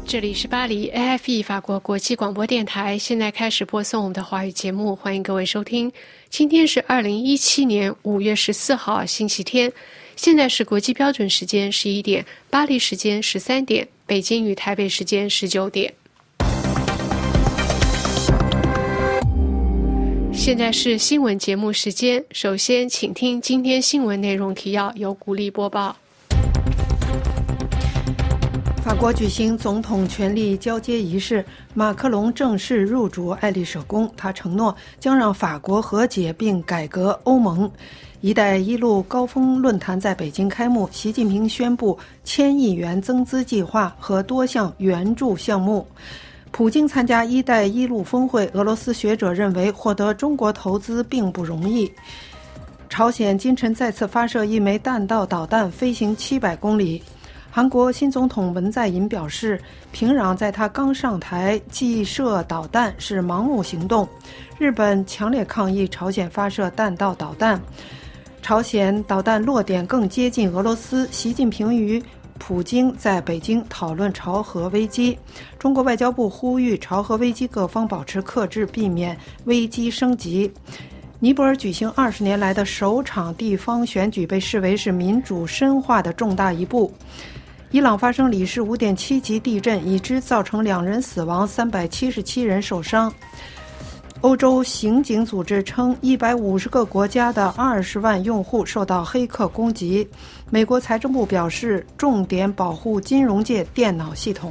这里是巴黎 AFE 法国国际广播电台，现在开始播送我们的华语节目，欢迎各位收听。今天是2017年5月14号星期天，现在是国际标准时间11点，巴黎时间13点，北京与台北时间19点。现在是新闻节目时间，首先请听今天新闻内容提要，由古丽播报。 法国举行总统权力交接仪式，马克龙正式入主爱丽舍宫，他承诺将让法国和解并改革欧盟。一带一路高峰论坛在北京开幕，习近平宣布1000亿元增资计划和多项援助项目。普京参加一带一路峰会，俄罗斯学者认为获得中国投资并不容易。朝鲜今晨再次发射一枚弹道导弹，飞行700公里。韩国新总统文在寅表示，平壤在他刚上台即射导弹是盲目行动。日本强烈抗议朝鲜发射弹道导弹，朝鲜导弹落点更接近俄罗斯。习近平与普京在北京讨论朝核危机。中国外交部呼吁朝核危机各方保持克制，避免危机升级。尼泊尔举行20年来的首场地方选举，被视为是民主深化的重大一步。伊朗发生里氏5.7级地震，已知造成2人死亡，377人受伤。欧洲刑警组织称150个国家的20万用户受到黑客攻击。美国财政部表示，重点保护金融界电脑系统。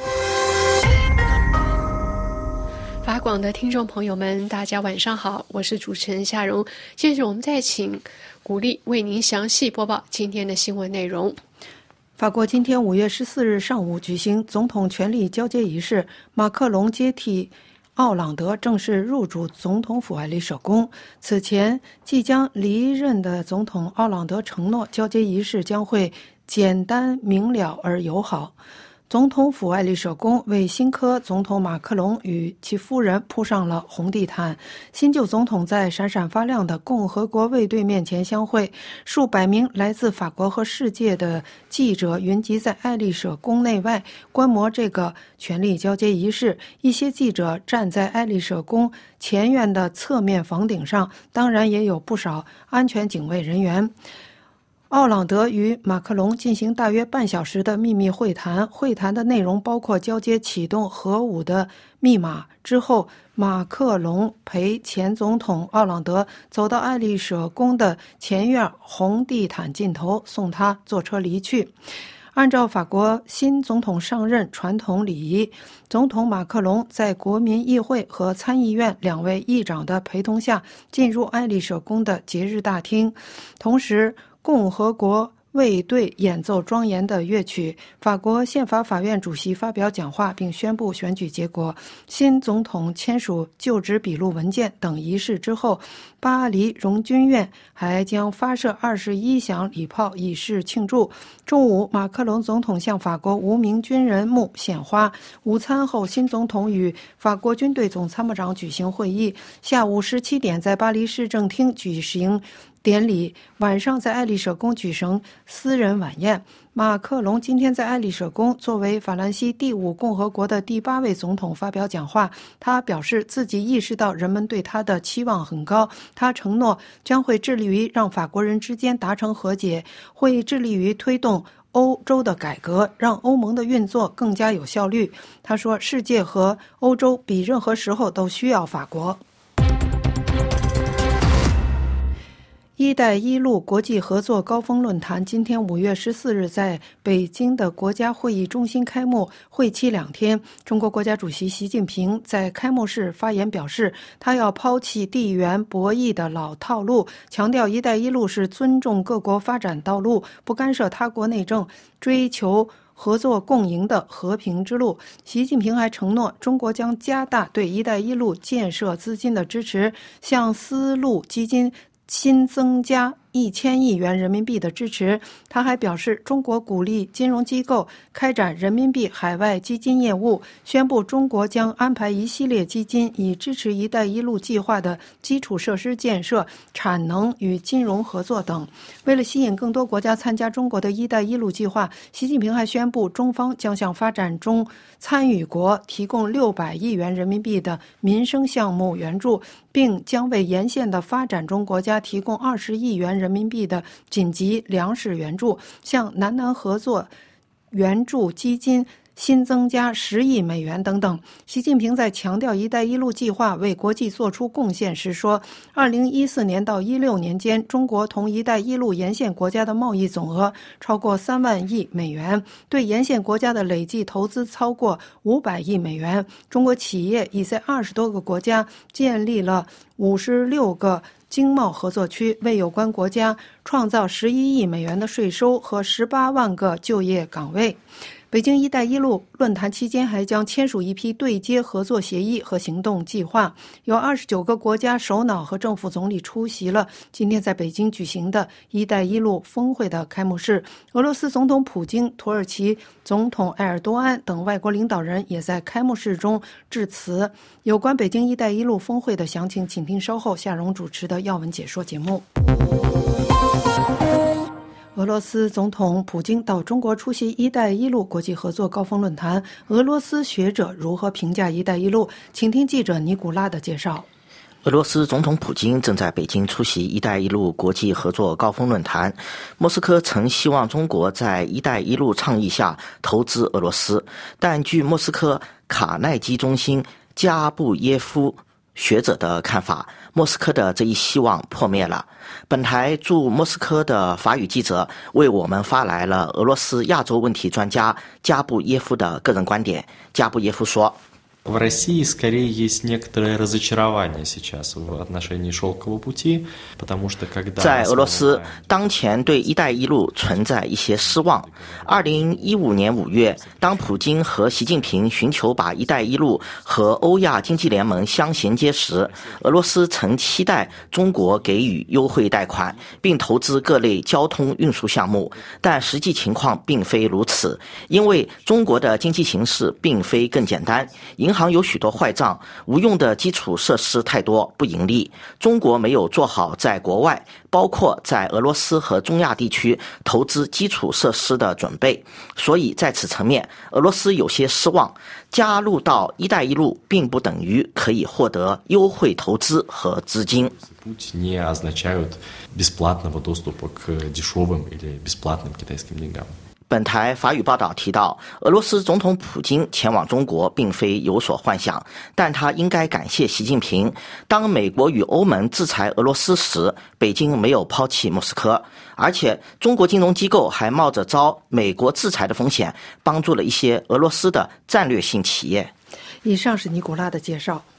法广的听众朋友们，大家晚上好，我是主持人夏蓉。接着我们再请古丽为您详细播报今天的新闻内容。 法国今天5月14日上午举行总统权力交接仪式，马克龙接替奥朗德正式入主总统府爱丽舍宫。此前即将离任的总统奥朗德承诺，交接仪式将会简单明了而友好。总统府爱丽舍宫为新科总统马克龙与其夫人铺上了红地毯，新旧总统在闪闪发亮的共和国卫队面前相会，数百名来自法国和世界的记者云集在爱丽舍宫内外观摩这个权力交接仪式。一些记者站在爱丽舍宫前院的侧面房顶上，当然也有不少安全警卫人员。奥朗德与马克龙进行大约半小时的秘密会谈，会谈的内容包括交接启动核武的密码。之后，马克龙陪前总统奥朗德走到爱丽舍宫的前院红地毯尽头，送他坐车离去。按照法国新总统上任传统礼仪，总统马克龙在国民议会和参议院2位议长的陪同下进入爱丽舍宫的节日大厅，同时共和国卫队演奏庄严的乐曲。法国宪法法院主席发表讲话，并宣布选举结果。新总统签署就职笔录文件等仪式之后，巴黎荣军院还将发射21响礼炮以示庆祝。中午，马克龙总统向法国无名军人墓献花。午餐后，新总统与法国军队总参谋长举行会议。下午17点，在巴黎市政厅举行典礼，晚上在爱丽舍宫举行私人晚宴。马克龙今天在爱丽舍宫作为法兰西第5共和国的第8位总统发表讲话，他表示自己意识到人们对他的期望很高，他承诺将会致力于让法国人之间达成和解，会致力于推动欧洲的改革，让欧盟的运作更加有效率。他说，世界和欧洲比任何时候都需要法国。一带一路国际合作高峰论坛今天5月14日在北京的国家会议中心开幕，会期2天。中国国家主席习近平在开幕式发言表示，他要抛弃地缘博弈的老套路，强调一带一路是尊重各国发展道路，不干涉他国内政，追求合作共赢的和平之路。习近平还承诺，中国将加大对一带一路建设资金的支持，向丝路基金新增加 1000亿元人民币的支持。他还表示，中国鼓励金融机构开展人民币海外基金业务，宣布中国将安排一系列基金以支持“一带一路”计划的基础设施建设、产能与金融合作等。为了吸引更多国家参加中国的一带一路计划，习近平还宣布，中方将向发展中参与国提供600亿元人民币的民生项目援助，并将为沿线的发展中国家提供20亿元人民币的紧急粮食援助，向南南合作援助基金新增加10亿美元等等。习近平在强调“一带一路”计划为国际做出贡献时说，2014年到16年间，中国同“一带一路”沿线国家的贸易总额超过3万亿美元，对沿线国家的累计投资超过500亿美元。中国企业已在20多个国家建立了56个经贸合作区，为有关国家创造11亿美元的税收和18万个就业岗位。北京“一带一路”论坛期间还将签署一批对接合作协议和行动计划。有29个国家首脑和政府总理出席了今天在北京举行的“一带一路”峰会的开幕式。俄罗斯总统普京、土耳其总统埃尔多安等外国领导人也在开幕式中致辞。有关北京“一带一路”峰会的详情，请听稍后夏蓉主持的要闻解说节目。俄罗斯总统普京到中国出席“一带一路”国际合作高峰论坛，俄罗斯学者如何评价“一带一路”？请听记者尼古拉的介绍。 俄罗斯总统普京正在北京出席“一带一路”国际合作高峰论坛。莫斯科曾希望中国在“一带一路”倡议下投资俄罗斯，但据莫斯科卡耐基中心加布耶夫学者的看法，莫斯科的这一希望破灭了。本台驻莫斯科的法语记者为我们发来了俄罗斯亚洲问题专家加布耶夫的个人观点。加布耶夫说， В России скорее есть некоторое разочарование сейчас в отношении шелкового пути, потому что когда 在俄罗斯，当前对“一带一路”存在一些失望。2015年5月，当普京和习近平寻求把“一带一路”和欧亚经济联盟相衔接时，俄罗斯曾期待中国给予优惠贷款，并投资各类交通运输项目，但实际情况并非如此，因为中国的经济形势并非更简单，银行有许多坏账，无用的基础设施太多，不盈利。中国没有做好在国外，包括在俄罗斯和中亚地区投资基础设施的准备，所以在此层面，俄罗斯有些失望。加入到“一带一路”并不等于可以获得优惠投资和资金。 путь не означают бесплатного доступа к дешевым или бесплатным китайским деньгам。 本台法语报道提到，俄罗斯总统普京前往中国并非有所幻想，但他应该感谢习近平。当美国与欧盟制裁俄罗斯时，北京没有抛弃莫斯科，而且中国金融机构还冒着遭美国制裁的风险，帮助了一些俄罗斯的战略性企业。 以上是尼古拉的介绍。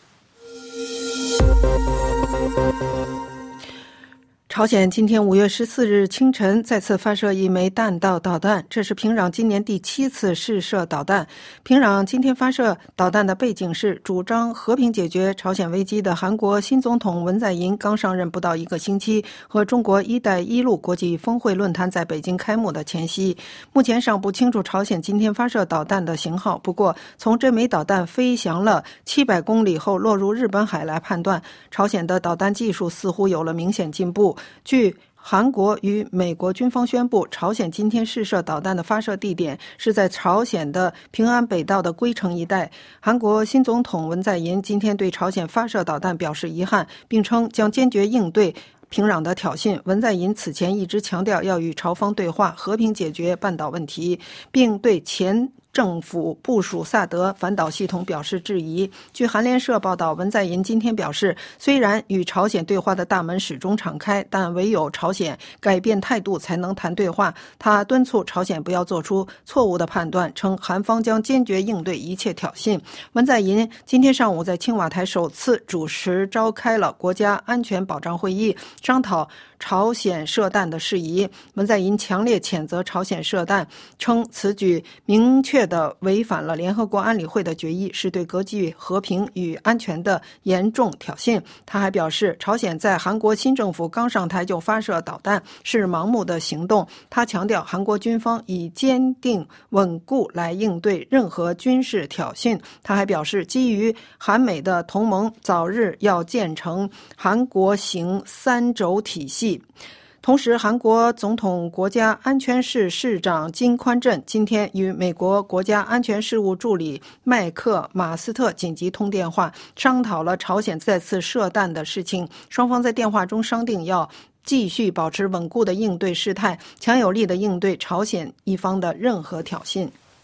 朝鲜今天5月14日清晨再次发射一枚弹道导弹，这是平壤今年第7次试射导弹。平壤今天发射导弹的背景是主张和平解决朝鲜危机的韩国新总统文在寅刚上任不到1个星期，和中国“一带一路”国际峰会论坛在北京开幕的前夕。目前尚不清楚朝鲜今天发射导弹的型号，不过从这枚导弹飞翔了700公里后落入日本海来判断，朝鲜的导弹技术似乎有了明显进步。据韩国与美国军方宣布，朝鲜今天试射导弹的发射地点是在朝鲜的平安北道的龟城一带。韩国新总统文在寅今天对朝鲜发射导弹表示遗憾，并称将坚决应对平壤的挑衅。文在寅此前一直强调要与朝方对话，和平解决半岛问题，并对前政府部署萨德反导系统表示质疑。据韩联社报道，文在寅今天表示，虽然与朝鲜对话的大门始终敞开，但唯有朝鲜改变态度才能谈对话。他敦促朝鲜不要做出错误的判断，称韩方将坚决应对一切挑衅。文在寅今天上午在青瓦台首次主持召开了国家安全保障会议，商讨朝鲜射弹的事宜。文在寅强烈谴责朝鲜射弹，称此举明确确地违反了联合国安理会的决议，是对国际和平与安全的严重挑衅。他还表示，朝鲜在韩国新政府刚上台就发射导弹是盲目的行动。他强调，韩国军方以坚定稳固来应对任何军事挑衅。他还表示，基于韩美的同盟，早日要建成韩国型三轴体系。同时，韩国总统国家安全室室长金宽镇今天与美国国家安全事务助理麦克马斯特紧急通电话，商讨了朝鲜再次射弹的事情。双方在电话中商定要继续保持稳固的应对事态，强有力的应对朝鲜一方的任何挑衅。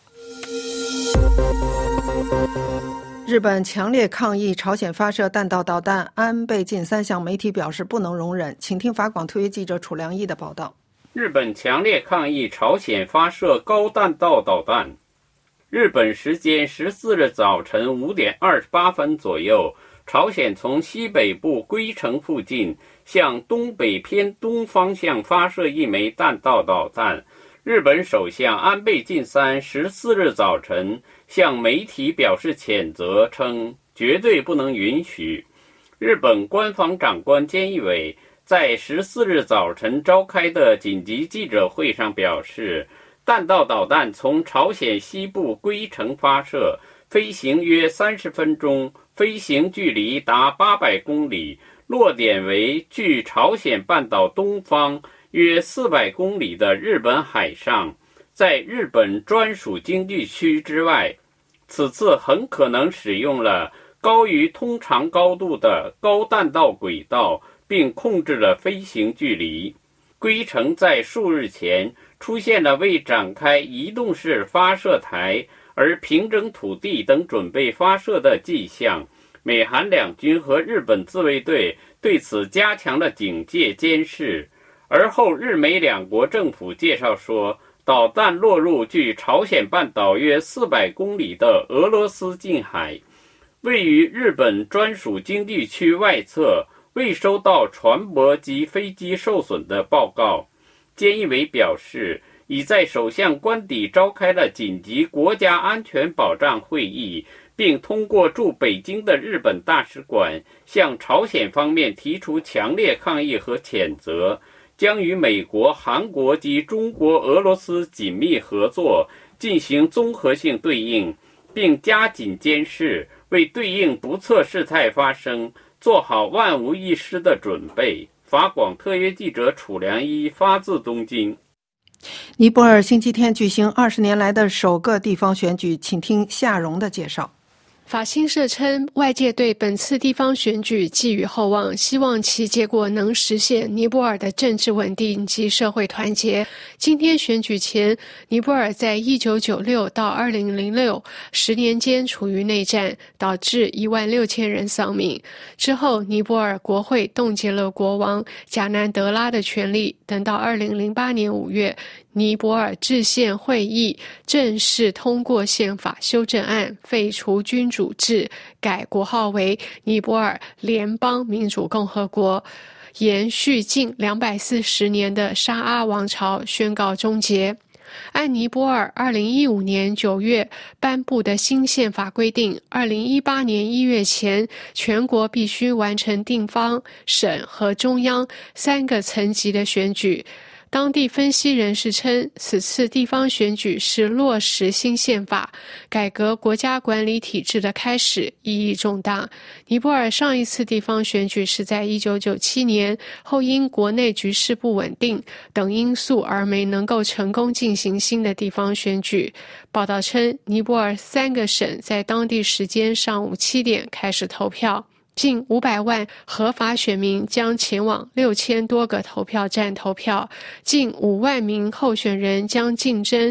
日本强烈抗议朝鲜发射弹道导弹，安倍晋三向媒体表示不能容忍。请听法广特约记者楚良一的报道。 日本强烈抗议朝鲜发射高弹道导弹。日本时间14日早晨5点28分左右，朝鲜从西北部龟城附近向东北偏东方向发射一枚弹道导弹。日本首相安倍晋三14日早晨向媒体表示谴责，称绝对不能允许。日本官方长官菅义伟在14日早晨召开的紧急记者会上表示，弹道导弹从朝鲜西部龟城发射，飞行约30分钟，飞行距离达800公里，落点为距朝鲜半岛东方约400公里的日本海上，在日本专属经济区之外。此次很可能使用了高于通常高度的高弹道轨道，并控制了飞行距离。龟城在数日前出现了为展开移动式发射台而平整土地等准备发射的迹象，美韩两军和日本自卫队对此加强了警戒监视。而后日美两国政府介绍说，导弹落入距朝鲜半岛约400公里的俄罗斯近海，位于日本专属经济区外侧，未收到船舶及飞机受损的报告。菅义伟表示，已在首相官邸召开了紧急国家安全保障会议，并通过驻北京的日本大使馆向朝鲜方面提出强烈抗议和谴责，将与美国、韩国及中国、俄罗斯紧密合作，进行综合性对应，并加紧监视，为对应不测事态发生做好万无一失的准备。法广特约记者楚良一发自东京。 尼泊尔星期天举行20年来的首个地方选举，请听夏荣的介绍。 法新社称，外界对本次地方选举寄予厚望，希望其结果能实现尼泊尔的政治稳定及社会团结。今天选举前，尼泊尔在1996到2006 10年间处于内战，导致16000人丧命。之后，尼泊尔国会冻结了国王贾南德拉的权利，等到2008年5月，尼泊尔制宪会议正式通过宪法修正案，废除君主制，改国号为尼泊尔联邦民主共和国，延续近240年的沙阿王朝宣告终结。按尼泊尔2015年9月颁布的新宪法规定，2018年1月前，全国必须完成地方、省和中央3个层级的选举。当地分析人士称，此次地方选举是落实新宪法、改革国家管理体制的开始，意义重大。尼泊尔上一次地方选举是在1997年，后因国内局势不稳定等因素而没能够成功进行新的地方选举。报道称，尼泊尔3个省在当地时间上午7点开始投票。近500万合法选民将前往6000多个投票站投票，近5万名候选人将竞争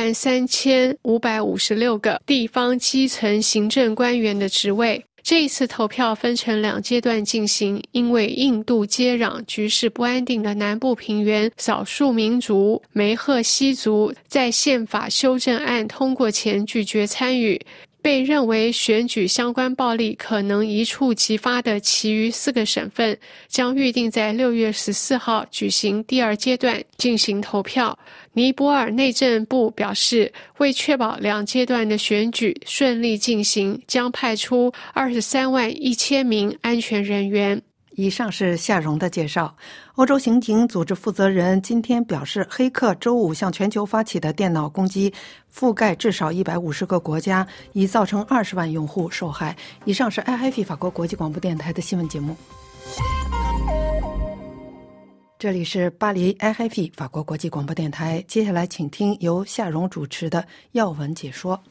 13556个地方基层行政官员的职位。这一次投票分成2阶段进行，因为印度接壤、局势不安定的南部平原少数民族梅赫西族在宪法修正案通过前拒绝参与。 被认为选举相关暴力可能一触即发的其余4个省份将预定在6月14号举行第2阶段进行投票。尼泊尔内政部表示，为确保2阶段的选举顺利进行，将派出23万1000名安全人员。 以上是夏蓉的介绍。欧洲刑警组织负责人今天表示，黑客周五向全球发起的电脑攻击覆盖至少150个国家，已造成20万用户受害。以上是 RFI 法国国际广播电台的新闻节目。这里是巴黎 RFI 法国国际广播电台，接下来请听由夏蓉主持的要闻解说。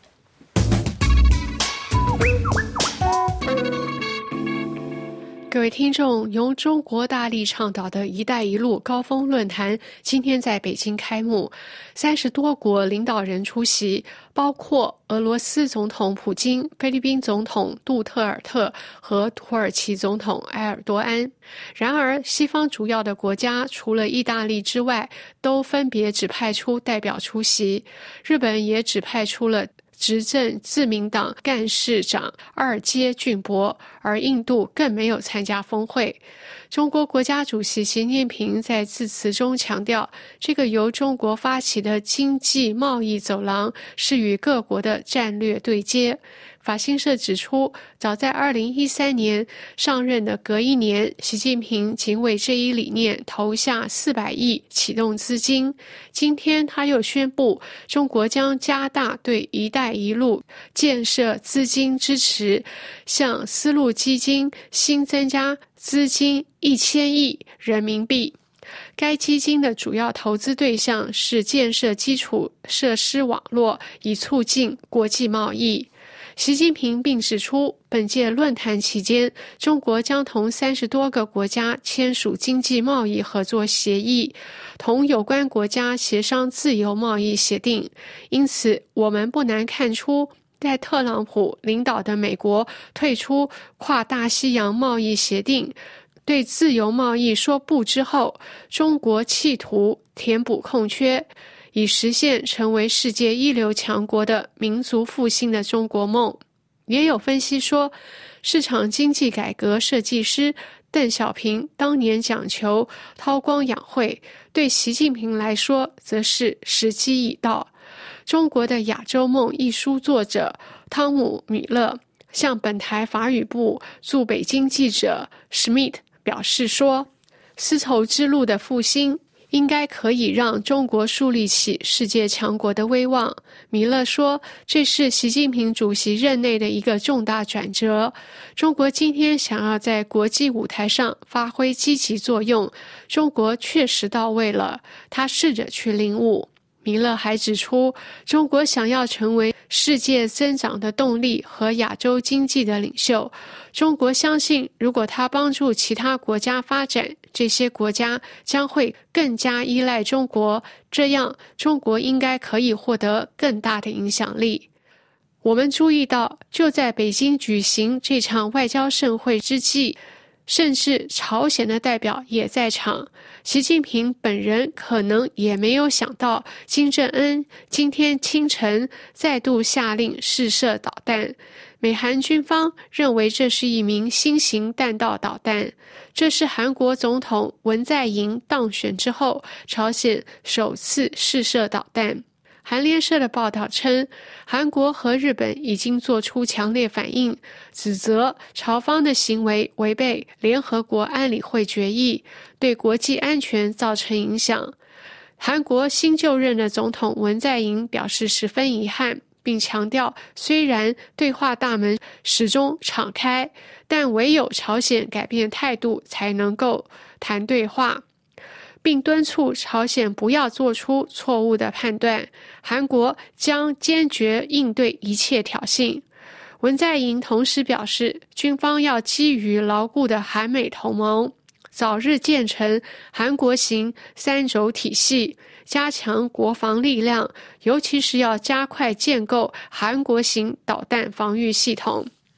各位听众，由中国大力倡导的一带一路高峰论坛今天在北京开幕，30多国领导人出席，包括俄罗斯总统普京、菲律宾总统杜特尔特和土耳其总统埃尔多安。然而，西方主要的国家除了意大利之外，都分别只派出代表出席，日本也只派出了执政自民党干事长二阶俊博，而印度更没有参加峰会。中国国家主席习近平在致辞中强调，这个由中国发起的经济贸易走廊是与各国的战略对接。法新社指出，早在2013年上任的隔一年，习近平仅为这一理念投下400亿启动资金。今天他又宣布，中国将加大对“一带一路”建设资金支持，向丝路基金新增加资金1000亿人民币。该基金的主要投资对象是建设基础设施网络，以促进国际贸易。习近平并指出，本届论坛期间，中国将同30多个国家签署经济贸易合作协议，同有关国家协商自由贸易协定。因此，我们不难看出，在特朗普领导的美国退出跨大西洋贸易协定，对自由贸易说不之后，中国企图填补空缺，以实现成为世界一流强国的民族复兴的中国梦。也有分析说，市场经济改革设计师邓小平当年讲求韬光养晦，对习近平来说则是时机已到。中国的《亚洲梦》一书作者汤姆·米勒向本台法语部驻北京记者 Schmidt 表示说，丝绸之路的复兴应该可以让中国树立起世界强国的威望。米勒说，这是习近平主席任内的一个重大转折。中国今天想要在国际舞台上发挥积极作用，中国确实到位了，他试着去领悟。米勒还指出，中国想要成为世界增长的动力和亚洲经济的领袖。中国相信，如果他帮助其他国家发展，这些国家将会更加依赖中国，这样中国应该可以获得更大的影响力。我们注意到，就在北京举行这场外交盛会之际，甚至朝鲜的代表也在场。习近平本人可能也没有想到，金正恩今天清晨再度下令试射导弹。美韩军方认为这是一名新型弹道导弹，这是韩国总统文在寅当选之后，朝鲜首次试射导弹。韩联社的报道称，韩国和日本已经做出强烈反应，指责朝方的行为违背联合国安理会决议，对国际安全造成影响。韩国新就任的总统文在寅表示十分遗憾，并强调，虽然对话大门始终敞开，但唯有朝鲜改变态度才能够谈对话，并敦促朝鲜不要做出错误的判断，韩国将坚决应对一切挑衅。文在寅同时表示，军方要基于牢固的韩美同盟，早日建成韩国型3轴体系，加强国防力量，尤其是要加快建构韩国型导弹防御系统。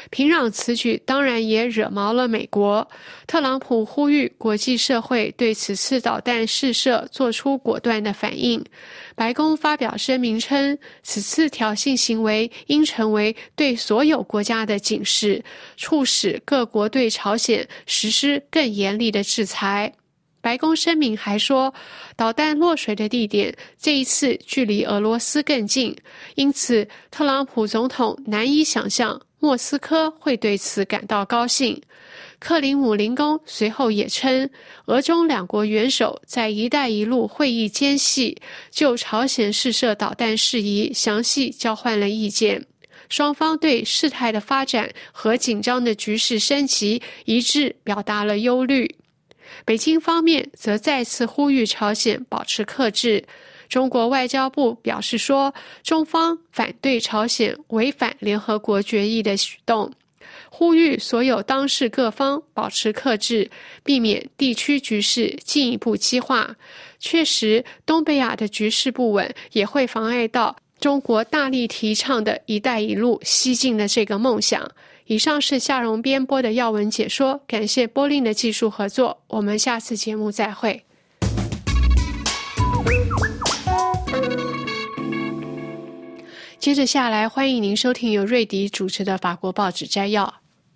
平壤此举当然也惹毛了美国。特朗普呼吁国际社会对此次导弹试射做出果断的反应。白宫发表声明称，此次挑衅行为应成为对所有国家的警示，促使各国对朝鲜实施更严厉的制裁。白宫声明还说，导弹落水的地点这一次距离俄罗斯更近，因此特朗普总统难以想象莫斯科会对此感到高兴。克林姆林宫随后也称，俄中两国元首在一带一路会议间隙就朝鲜试射导弹事宜详细交换了意见，双方对事态的发展和紧张的局势升级一致表达了忧虑。北京方面则再次呼吁朝鲜保持克制。中国外交部表示说，中方反对朝鲜违反联合国决议的举动，呼吁所有当事各方保持克制，避免地区局势进一步激化。确实，东北亚的局势不稳也会妨碍到中国大力提倡的一带一路西进的这个梦想。以上是夏蓉编播的要闻解说，感谢波林的技术合作，我们下次节目再会。接着下来，欢迎您收听由瑞迪主持的法国报纸摘要。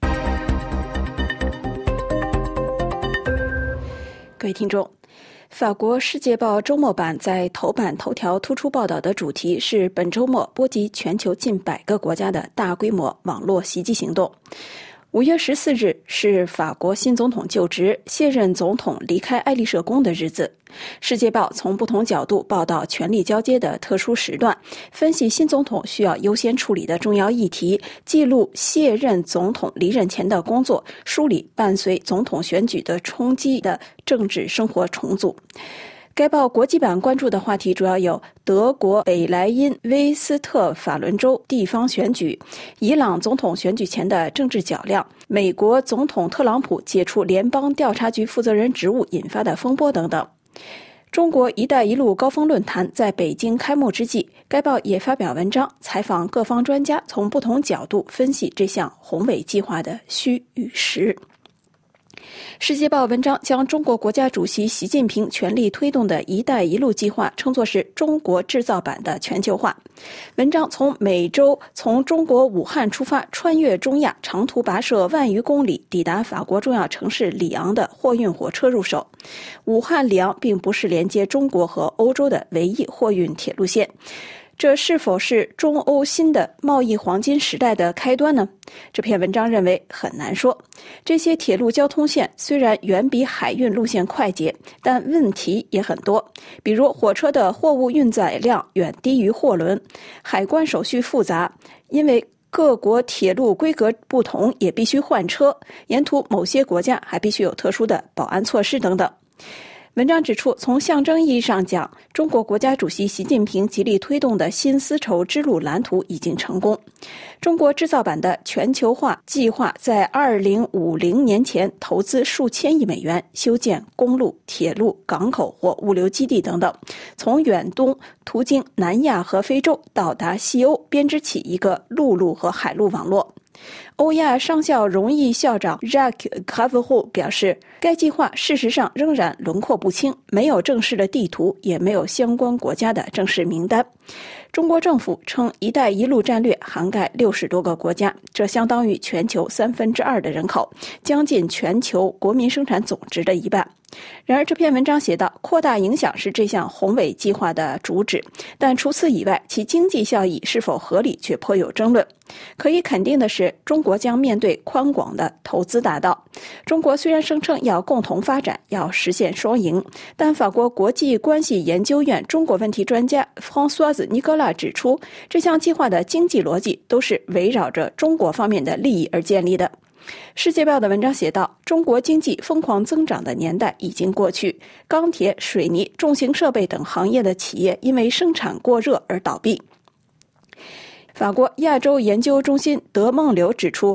各位听众，法国《世界报》周末版在头版头条突出报道的主题是本周末波及全球近100个国家的大规模网络袭击行动。5月14日是法国新总统就职、卸任总统离开爱丽舍宫的日子。《世界报》从不同角度报道权力交接的特殊时段，分析新总统需要优先处理的重要议题，记录卸任总统离任前的工作，梳理伴随总统选举的冲击的政治生活重组。该报国际版关注的话题主要有德国北莱茵威斯特法伦州地方选举、伊朗总统选举前的政治较量、美国总统特朗普解除联邦调查局负责人职务引发的风波等等。中国“一带一路”高峰论坛在北京开幕之际，该报也发表文章，采访各方专家，从不同角度分析这项宏伟计划的虚与实。世界报文章将中国国家主席习近平全力推动的一带一路计划称作是中国制造版的全球化。文章从每周从中国武汉出发，穿越中亚，长途跋涉万余公里，抵达法国重要城市里昂的货运火车入手。武汉里昂并不是连接中国和欧洲的唯一货运铁路线，这是否是中欧新的贸易黄金时代的开端呢？这篇文章认为很难说。这些铁路交通线虽然远比海运路线快捷，但问题也很多，比如火车的货物运载量远低于货轮，海关手续复杂，因为各国铁路规格不同，也必须换车，沿途某些国家还必须有特殊的保安措施等等。文章指出，从象征意义上讲，中国国家主席习近平极力推动的新丝绸之路蓝图已经成功。中国制造版的全球化计划在2050年前投资数千亿美元，修建公路、铁路、港口或物流基地等等，从远东途经南亚和非洲到达西欧，编织起一个陆路和海路网络。欧亚商校荣誉校长 Jacques Cavaroux 表示，该计划事实上仍然轮廓不清，没有正式的地图，也没有相关国家的正式名单。中国政府称“一带一路”战略涵盖60多个国家，这相当于全球2/3的人口，将近全球国民生产总值的一半。然而，这篇文章写道，扩大影响是这项宏伟计划的主旨，但除此以外，其经济效益是否合理却颇有争论。可以肯定的是，中国将面对宽广的投资大道。中国虽然声称要共同发展，要实现双赢，但法国国际关系研究院中国问题专家 Françoise Nicolas 指出，这项计划的经济逻辑都是围绕着中国方面的利益而建立的。世界报的文章写道，中国经济疯狂增长的年代已经过去，钢铁、水泥、重型设备等行业的企业因为生产过热而倒闭。法国亚洲研究中心德梦柳指出，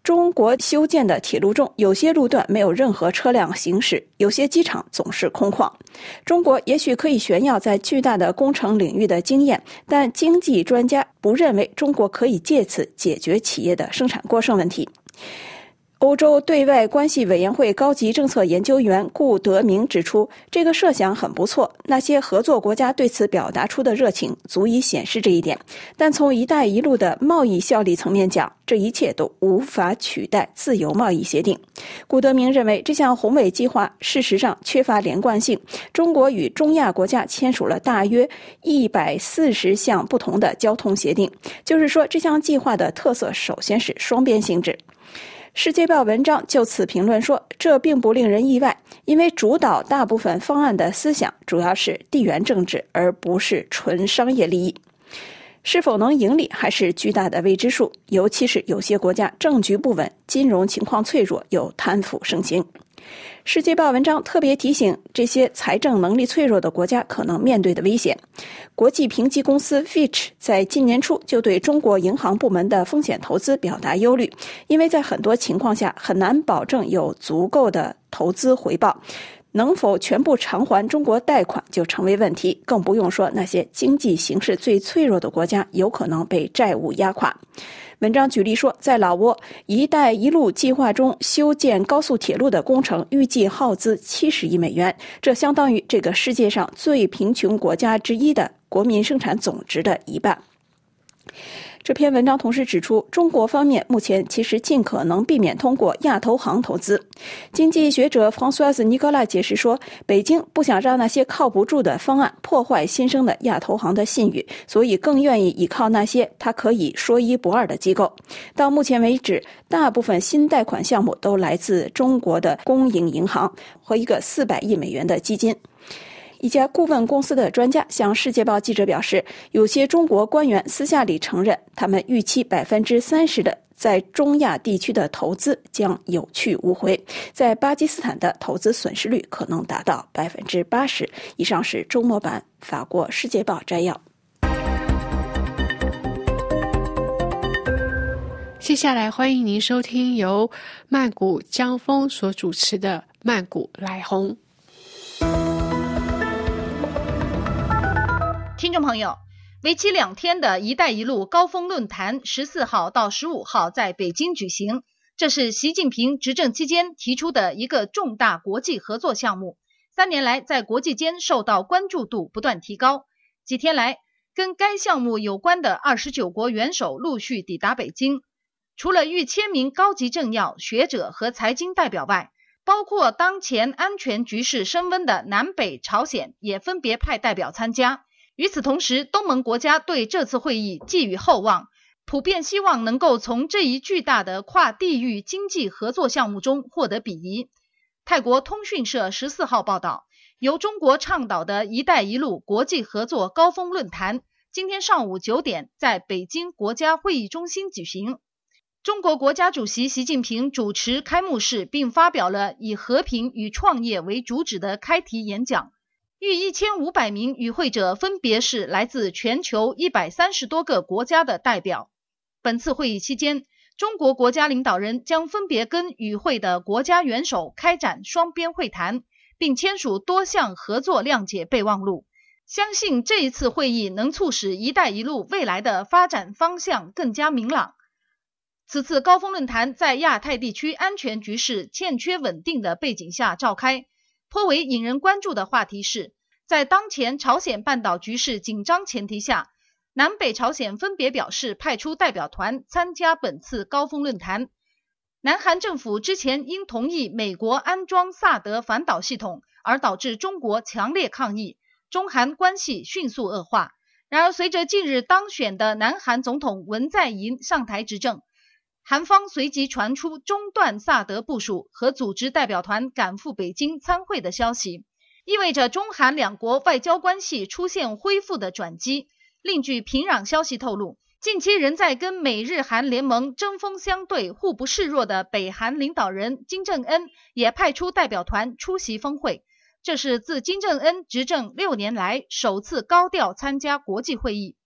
中国修建的铁路中，有些路段没有任何车辆行驶，有些机场总是空旷。中国也许可以炫耀在巨大的工程领域的经验，但经济专家不认为中国可以借此解决企业的生产过剩问题。欧洲对外关系委员会高级政策研究员顾德明指出，这个设想很不错，那些合作国家对此表达出的热情足以显示这一点，但从一带一路的贸易效力层面讲，这一切都无法取代自由贸易协定。顾德明认为，这项宏伟计划事实上缺乏连贯性，中国与中亚国家签署了大约140项不同的交通协定，就是说这项计划的特色首先是双边性质。世界报文章就此评论说，这并不令人意外，因为主导大部分方案的思想主要是地缘政治，而不是纯商业利益。是否能盈利还是巨大的未知数，尤其是有些国家政局不稳，金融情况脆弱，又贪腐盛行。世界报文章特别提醒这些财政能力脆弱的国家可能面对的危险。国际评级公司 Fitch 在今年初就对中国银行部门的风险投资表达忧虑，因为在很多情况下很难保证有足够的投资回报，能否全部偿还中国贷款就成为问题，更不用说那些经济形势最脆弱的国家有可能被债务压垮。文章举例说，在老挝，一带一路计划中修建高速铁路的工程预计耗资70亿美元，这相当于这个世界上最贫穷国家之一的国民生产总值的一半。这篇文章同时指出，中国方面目前其实尽可能避免通过亚投行投资。经济学者 Françoise Nicolas 解释说，北京不想让那些靠不住的方案破坏新生的亚投行的信誉，所以更愿意依靠那些它可以说一不二的机构。到目前为止，大部分新贷款项目都来自中国的公营银行和一个400亿美元的基金。一家顾问公司的专家向世界报记者表示，有些中国官员私下里承认，他们预期30%的在中亚地区的投资将有去无回，在巴基斯坦的投资损失率可能达到80%。以上是周末版法国世界报摘要。 接下来欢迎您收听由曼谷江峰所主持的曼谷来红。 听众朋友，为期2天的一带一路高峰论坛14号到15号在北京举行，这是习近平执政期间提出的一个重大国际合作项目，3年来在国际间受到关注度不断提高。几天来，跟该项目有关的29国元首陆续抵达北京，除了逾1000名高级政要、学者和财经代表外，包括当前安全局势升温的南北朝鲜也分别派代表参加。与此同时，东盟国家对这次会议寄予厚望，普遍希望能够从这一巨大的跨地域经济合作项目中获得裨益。泰国通讯社14号报道，由中国倡导的一带一路国际合作高峰论坛今天上午9点在北京国家会议中心举行。中国国家主席习近平主持开幕式，并发表了以和平与创业为主旨的开题演讲。逾1500名与会者分别是来自全球130多个国家的代表。本次会议期间，中国国家领导人将分别跟与会的国家元首开展双边会谈，并签署多项合作谅解备忘录。相信这一次会议能促使一带一路未来的发展方向更加明朗。此次高峰论坛在亚太地区安全局势欠缺稳定的背景下召开。颇为引人关注的话题是，在当前朝鲜半岛局势紧张前提下，南北朝鲜分别表示派出代表团参加本次高峰论坛。南韩政府之前因同意美国安装萨德反导系统而导致中国强烈抗议，中韩关系迅速恶化。然而随着近日当选的南韩总统文在寅上台执政，韩方随即传出中断萨德部署和组织代表团赶赴北京参会的消息，意味着中韩两国外交关系出现恢复的转机。另据平壤消息透露，近期仍在跟美日韩联盟针锋相对、互不示弱的北韩领导人金正恩也派出代表团出席峰会，这是自金正恩执政6年来首次高调参加国际会议。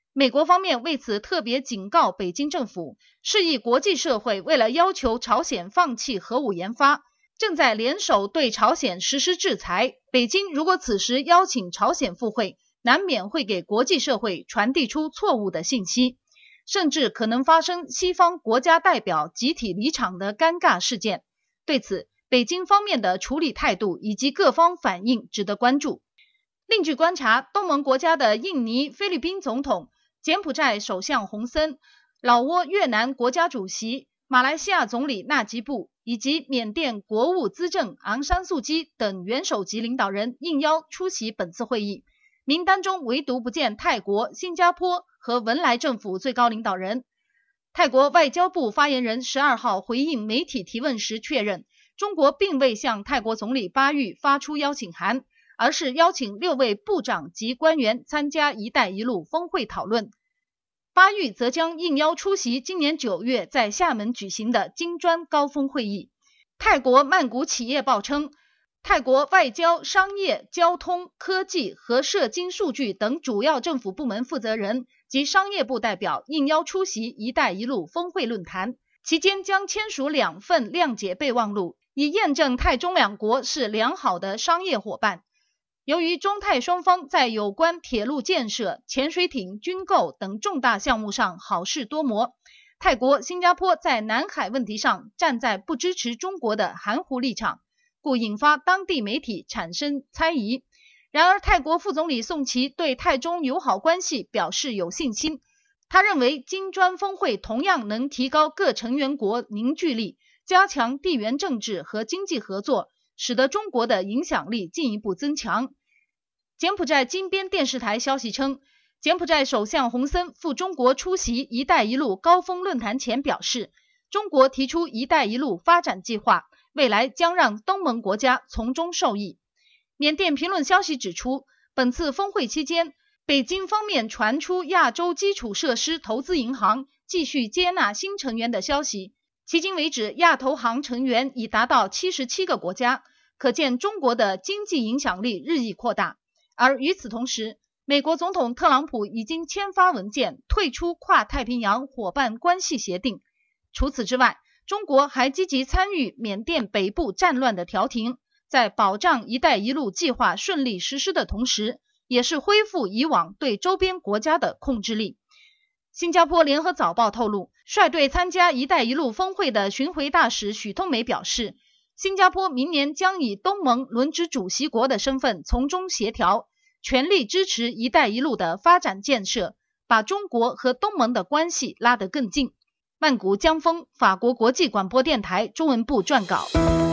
美国方面为此特别警告北京政府，示意国际社会为了要求朝鲜放弃核武研发，正在联手对朝鲜实施制裁。北京如果此时邀请朝鲜赴会，难免会给国际社会传递出错误的信息，甚至可能发生西方国家代表集体离场的尴尬事件。对此，北京方面的处理态度以及各方反应值得关注。另据观察，东盟国家的印尼、菲律宾总统、柬埔寨首相洪森、老挝越南国家主席、马来西亚总理纳吉布以及缅甸国务资政昂山素基等元首级领导人应邀出席本次会议，名单中唯独不见泰国、新加坡和文莱政府最高领导人。泰国外交部发言人12号回应媒体提问时确认，中国并未向泰国总理巴育发出邀请函，而是邀请6位部长级官员参加一带一路峰会讨论。巴育则将应邀出席今年9月在厦门举行的金砖高峰会议。泰国曼谷企业报称，泰国外交、商业、交通、科技和社经数据等主要政府部门负责人及商业部代表应邀出席一带一路峰会论坛，期间将签署2份谅解备忘录，以验证泰中两国是良好的商业伙伴。由于中泰双方在有关铁路建设、潜水艇、军购等重大项目上好事多磨，泰国、新加坡在南海问题上站在不支持中国的含糊立场，故引发当地媒体产生猜疑。然而，泰国副总理宋琦对泰中友好关系表示有信心，他认为金砖峰会同样能提高各成员国凝聚力，加强地缘政治和经济合作，使得中国的影响力进一步增强。柬埔寨金边电视台消息称，柬埔寨首相洪森赴中国出席一带一路高峰论坛前表示，中国提出一带一路发展计划，未来将让东盟国家从中受益。缅甸评论消息指出，本次峰会期间，北京方面传出亚洲基础设施投资银行继续接纳新成员的消息，迄今为止亚投行成员已达到77个国家，可见中国的经济影响力日益扩大。而与此同时，美国总统特朗普已经签发文件退出跨太平洋伙伴关系协定。除此之外，中国还积极参与缅甸北部战乱的调停，在保障一带一路计划顺利实施的同时，也是恢复以往对周边国家的控制力。新加坡联合早报透露，率队参加一带一路峰会的巡回大使许通美表示，新加坡明年将以东盟轮值主席国的身份从中协调，全力支持一带一路的发展建设，把中国和东盟的关系拉得更近。曼谷江峰，法国国际广播电台中文部撰稿。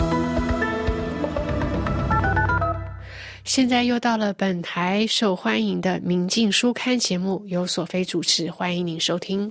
现在又到了本台受欢迎的民进书刊节目，由索菲主持，欢迎您收听。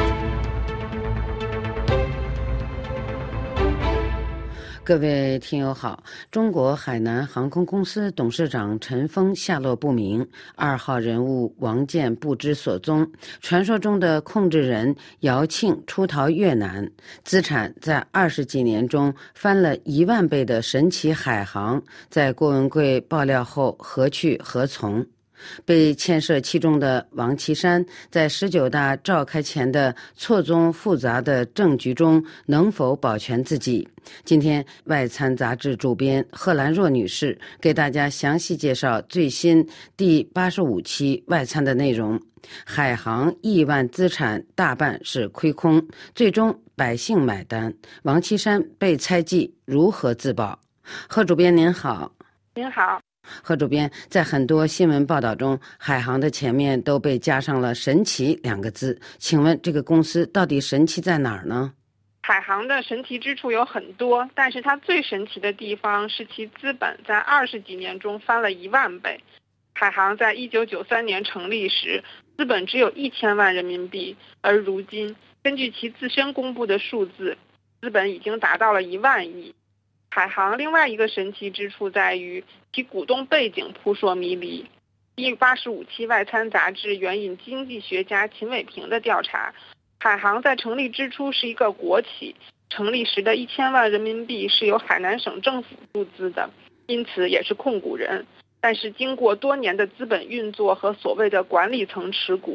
各位听友好，中国海南航空公司董事长陈峰下落不明，2号人物王健不知所踪，传说中的控制人姚庆出逃越南，资产在20几年中翻了1万倍的神奇海航，在郭文贵爆料后何去何从？被牵涉其中的王岐山在19大召开前的错综复杂的政局中能否保全自己？今天外参杂志主编贺兰若女士给大家详细介绍最新第85期外参的内容。海航亿万资产大半是亏空，最终百姓买单，王岐山被猜忌，如何自保？贺主编您好。 您好。 贺主编，在很多新闻报道中，海航的前面都被加上了神奇2个字，请问这个公司到底神奇在哪儿呢？ 海航的神奇之处有很多，但是它最神奇的地方是其资本在20几年中翻了1万倍。海航在1993年成立时，资本只有1000万人民币，而如今根据其自身公布的数字，资本已经达到了1万亿。海航另外一个神奇之处在于其股东背景扑朔迷离。第85期外参杂志援引经济学家秦伟平的调查，海航在成立之初是一个国企，成立时的1000万人民币是由海南省政府注资的，因此也是控股人。但是经过多年的资本运作和所谓的管理层持股，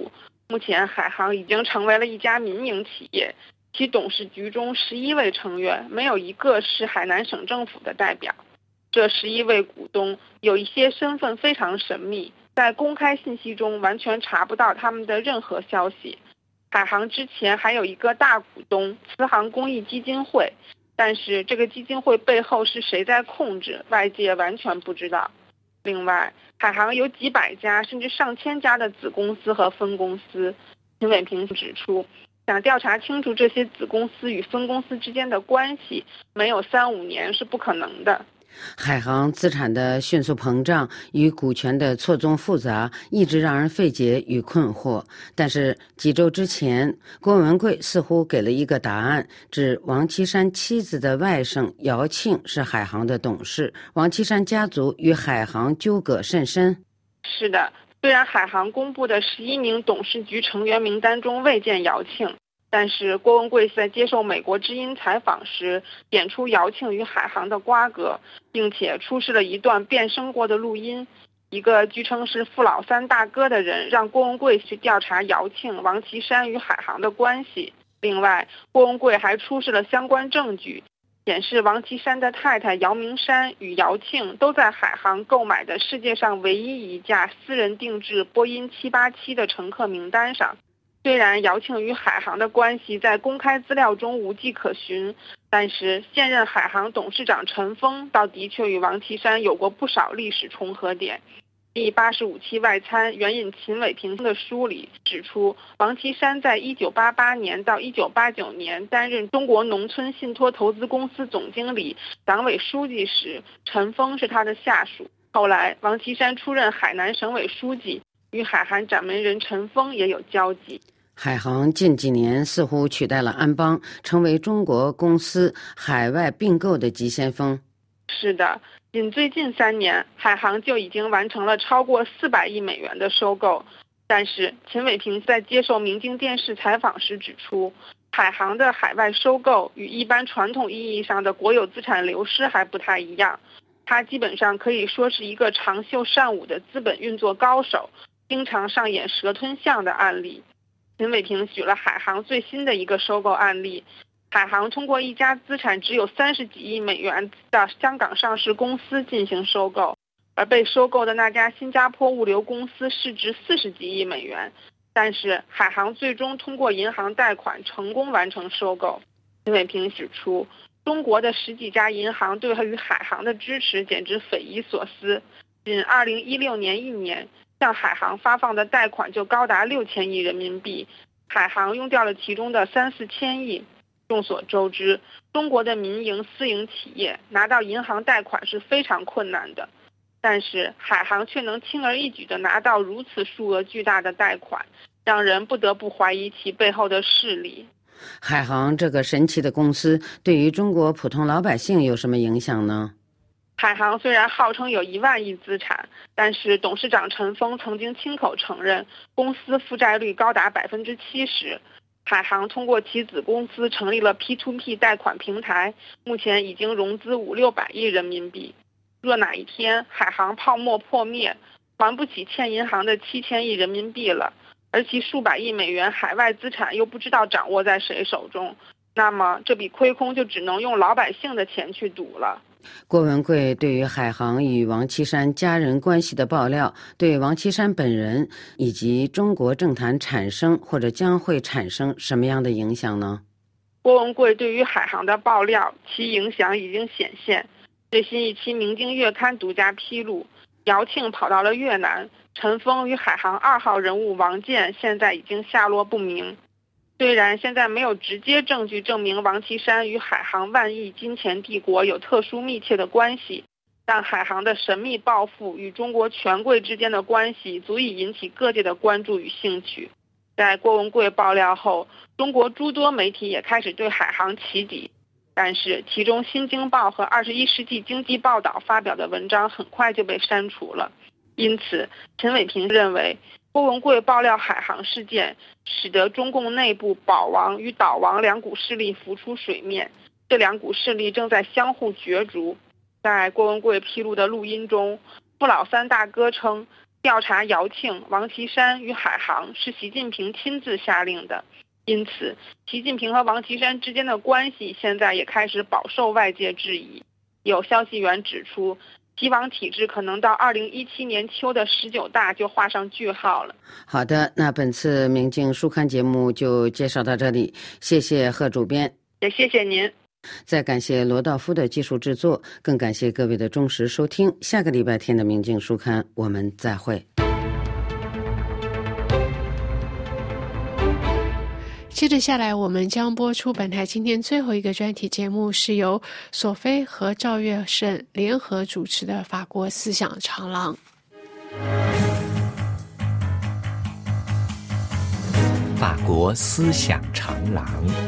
目前海航已经成为了一家民营企业，其董事局中11位成员没有一个是海南省政府的代表。这11位股东有一些身份非常神秘，在公开信息中完全查不到他们的任何消息。海航之前还有一个大股东慈航公益基金会，但是这个基金会背后是谁在控制，外界完全不知道。另外，海航有几百家甚至上千家的子公司和分公司。秦伟平指出，想调查清楚这些子公司与分公司之间的关系，没有3-5年是不可能的。 海航资产的迅速膨胀与股权的错综复杂一直让人费解与困惑，但是几周之前，郭文贵似乎给了一个答案，指王岐山妻子的外甥姚庆是海航的董事，王岐山家族与海航纠葛甚深。 是的，虽然海航公布的11名董事局成员名单中未见姚庆，但是郭文贵在接受美国之音采访时点出姚庆与海航的瓜葛，并且出示了一段变声过的录音。一个据称是傅老三大哥的人让郭文贵去调查姚庆、王岐山与海航的关系。另外，郭文贵还出示了相关证据，显示王岐山的太太姚明山与姚庆都在海航购买的世界上唯一一架私人定制波音787的乘客名单上。虽然姚庆与海航的关系在公开资料中无迹可寻，但是现任海航董事长陈峰倒的确与王岐山有过不少历史重合点。第85期外参援引秦伟平的书里指出，王岐山在1988年到1989年担任中国农村信托投资公司总经理、党委书记时，陈峰是他的下属。后来王岐山出任海南省委书记，与海航掌门人陈峰也有交集。 海航近几年似乎取代了安邦，成为中国公司海外并购的急先锋。 是的，仅最近3年，海航就已经完成了超过400亿美元的收购。但是秦伟平在接受明镜电视采访时指出，海航的海外收购与一般传统意义上的国有资产流失还不太一样，它基本上可以说是一个长袖善舞的资本运作高手，经常上演蛇吞象的案例。秦伟平举了海航最新的一个收购案例，海航通过一家资产只有30几亿美元的香港上市公司进行收购，而被收购的那家新加坡物流公司市值40几亿美元，但是海航最终通过银行贷款成功完成收购。秦伟平指出，中国的10几家银行对于海航的支持简直匪夷所思，仅2016年1年向海航发放的贷款就高达6000亿人民币，海航用掉了其中的3-4千亿。众所周知，中国的民营私营企业拿到银行贷款是非常困难的，但是海航却能轻而易举地拿到如此数额巨大的贷款，让人不得不怀疑其背后的势力。 海航这个神奇的公司对于中国普通老百姓有什么影响呢？ 海航虽然号称有1万亿资产，但是董事长陈峰曾经亲口承认，公司负债率高达70%。海航通过其子公司成立了 P2P 贷款平台，目前已经融资500-600亿人民币。若哪一天海航泡沫破灭，还不起欠银行的7000亿人民币了，而其数百亿美元海外资产又不知道掌握在谁手中，那么这笔亏空就只能用老百姓的钱去赌了。 郭文贵对于海航与王岐山家人关系的爆料，对王岐山本人以及中国政坛产生或者将会产生什么样的影响呢？ 郭文贵对于海航的爆料，其影响已经显现。最新一期《明镜月刊》独家披露，姚庆跑到了越南，陈峰与海航2号人物王健现在已经下落不明。虽然现在没有直接证据证明王岐山与海航万亿金钱帝国有特殊密切的关系，但海航的神秘抱负与中国权贵之间的关系足以引起各界的关注与兴趣。在郭文贵爆料后，中国诸多媒体也开始对海航起底，但是其中《新京报》和《21世纪经济报道》发表的文章很快就被删除了。因此，陈伟平认为，郭文贵爆料海航事件，使得中共内部保王与倒王2股势力浮出水面，这2股势力正在相互角逐。在郭文贵披露的录音中，傅老三大哥称， 调查姚庆、王岐山与海航是习近平亲自下令的，因此习近平和王岐山之间的关系现在也开始饱受外界质疑。有消息源指出，习王体制可能到2017年秋的19大就画上句号了。 好的，那本次明镜书刊节目就介绍到这里，谢谢贺主编， 也谢谢您。 再感谢罗道夫的技术制作，更感谢各位的忠实收听。下个礼拜天的明镜书刊我们再会。 接着下来，我们将播出本台今天最后一个专题节目，是由索菲和赵月胜联合主持的法国思想长廊。 法国思想长廊。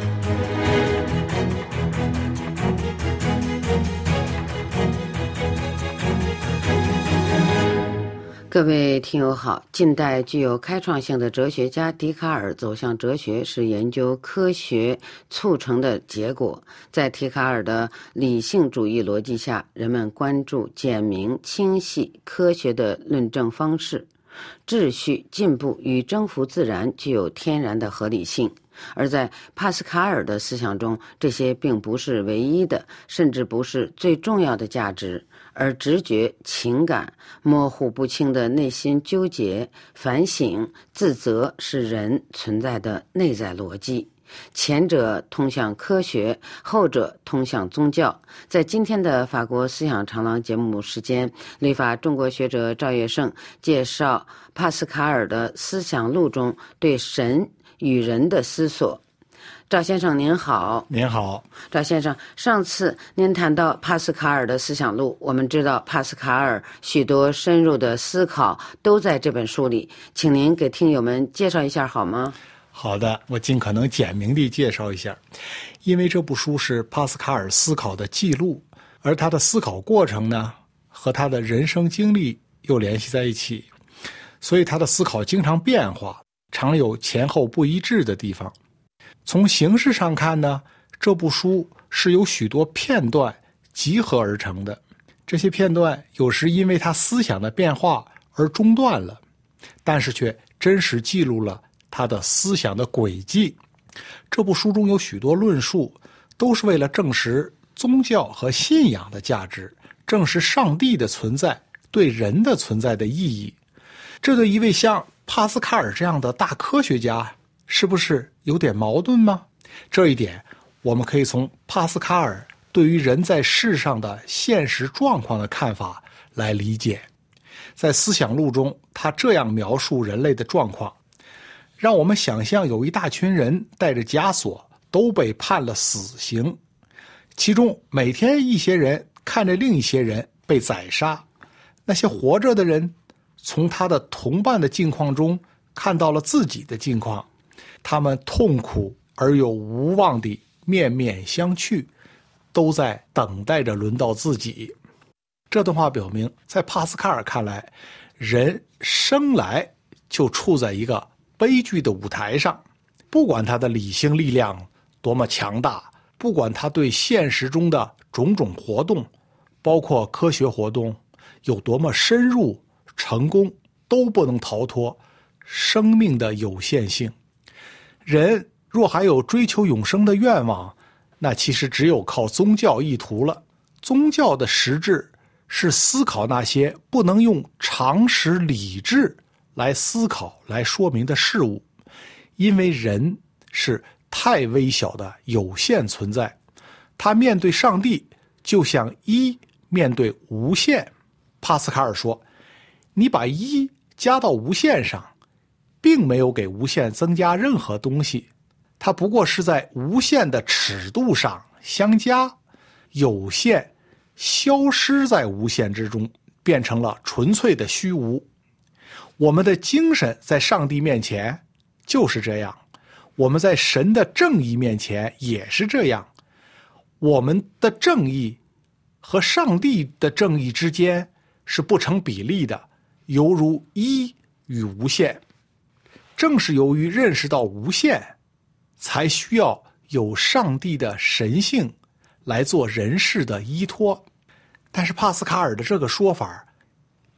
各位听友好，近代具有开创性的哲学家笛卡尔走向哲学是研究科学促成的结果。在笛卡尔的理性主义逻辑下，人们关注简明清晰科学的论证方式，秩序进步与征服自然具有天然的合理性。而在帕斯卡尔的思想中，这些并不是唯一的，甚至不是最重要的价值，而直觉、情感、模糊不清的内心纠结、反省、自责是人存在的内在逻辑。前者通向科学，后者通向宗教。在今天的法国思想长廊节目时间，旅法中国学者赵月胜介绍帕斯卡尔的思想录中对神与人的思索。赵先生您好。 您好。 赵先生，上次您谈到帕斯卡尔的思想录，我们知道帕斯卡尔许多深入的思考都在这本书里，请您给听友们介绍一下好吗？ 好的，我尽可能简明地介绍一下。因为这部书是帕斯卡尔思考的记录，而他的思考过程呢，和他的人生经历又联系在一起，所以他的思考经常变化，常有前后不一致的地方。从形式上看呢，这部书是由许多片段集合而成的，这些片段有时因为他思想的变化而中断了，但是却真实记录了他的思想的轨迹。这部书中有许多论述，都是为了证实宗教和信仰的价值，证实上帝的存在对人的存在的意义。这对一位像帕斯卡尔这样的大科学家是不是有点矛盾吗？这一点我们可以从帕斯卡尔对于人在世上的现实状况的看法来理解。在思想录中，他这样描述人类的状况：让我们想象有一大群人带着枷锁，都被判了死刑，其中每天一些人看着另一些人被宰杀。那些活着的人从他的同伴的境况中看到了自己的境况，他们痛苦而又无望地面面相觑，都在等待着轮到自己。这段话表明，在帕斯卡尔看来，人生来就处在一个悲剧的舞台上，不管他的理性力量多么强大，不管他对现实中的种种活动，包括科学活动有多么深入成功，都不能逃脱生命的有限性。人若还有追求永生的愿望，那其实只有靠宗教意图了。宗教的实质是思考那些不能用常识理智来思考来说明的事物，因为人是太微小的有限存在，他面对上帝就像一面对无限。帕斯卡尔说，你把一加到无限上，并没有给无限增加任何东西，它不过是在无限的尺度上相加，有限消失在无限之中，变成了纯粹的虚无。我们的精神在上帝面前就是这样，我们在神的正义面前也是这样。我们的正义和上帝的正义之间是不成比例的，犹如一与无限。正是由于认识到无限，才需要有上帝的神性来做人世的依托。但是帕斯卡尔的这个说法